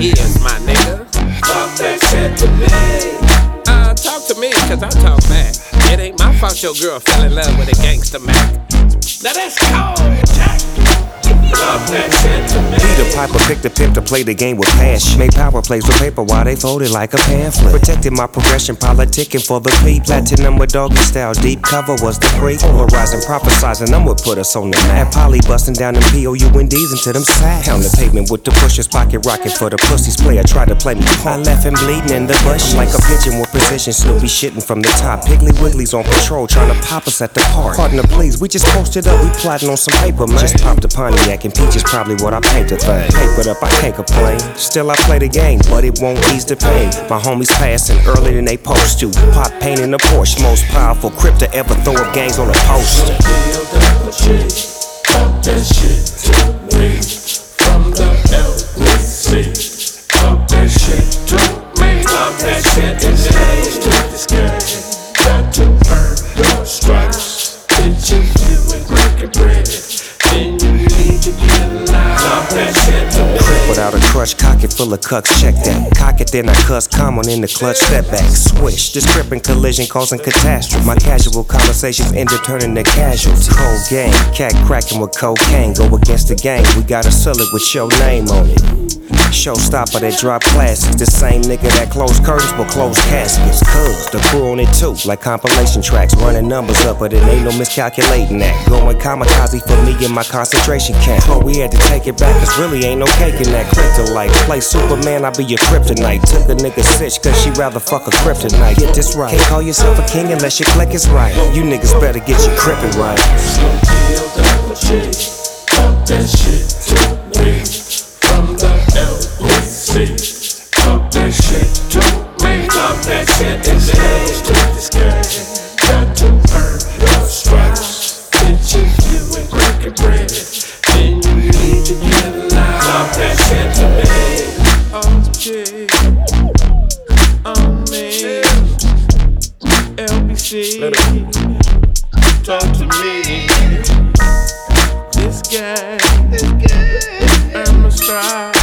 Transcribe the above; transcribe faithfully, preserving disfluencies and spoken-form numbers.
is, my nigga. Talk that shit to me. Uh, talk to me, cause I talk back. It ain't my fault your girl fell in love with a gangster Mac. Now that's cold, Jack. Talk that shit to me. Peter Piper picked a pimp to play the game with passion. Made power plays with paper while they folded like a pamphlet. Protected my progression, politicking for the beat. Platinum with doggy style, deep cover was the pre. Polarizing, prophesizing, them would put us on the map. Polly busting down them P O U N Ds into them sacks. Pound the pavement with the pushers, pocket rocket for the pussies. Player tried to play me punk. I left him bleeding in the bush. I'm like a pigeon with precision, Snoopy shitting from the top. Piggly Wiggly's on patrol, trying to pop us at the park. Pardon the please, we just posted up, we plotting on some paper, man. Just popped a Pontiac and peach is probably what I paint the thing. Papered up, I can't complain. Still I play the game, but it won't ease the pain. My homies passing earlier than they post to. Pop paint in the Porsche, most powerful crip to ever throw up gangs on a poster. Talk that shit to me. From the L B C. Talk that shit to me. Talk that shit to me. To this game. Got to earn your stripes. Did you do it like a bread? Then you need to get alive. Talk that shit to me. Crip without a crutch, cock it full of cucks, check that. Cock it, then I cuss, common in the clutch, step back, swish. This grip and collision causing catastrophe. My casual conversations ended turning to casualty. Cold game, cat cracking with cocaine. Go against the gang, we gotta sell it with your name on it. Showstopper that drop classics. The same nigga that closed curtains but closed caskets. Cuz the crew on it too, like compilation tracks. Running numbers up, but it ain't no miscalculating that. Going kamikaze for me in my concentration camp. But we had to take it back, cause really ain't no cake in that kryptonite. Play Superman, I be your kryptonite. Took a nigga sitch, cause she rather fuck a kryptonite. Get this right, can't call yourself a king unless your click is right. You niggas better get your crippin' right. Talk that shit to me. From the L B C. Talk that shit to me. Talk that shit to me. To this game. Got to earn your stripes. Did you do it like a bread? Then you need to get alive. Talk that shit to me. Oh, G. On me. L B C. Talk to me. This guy. Earn my stripes.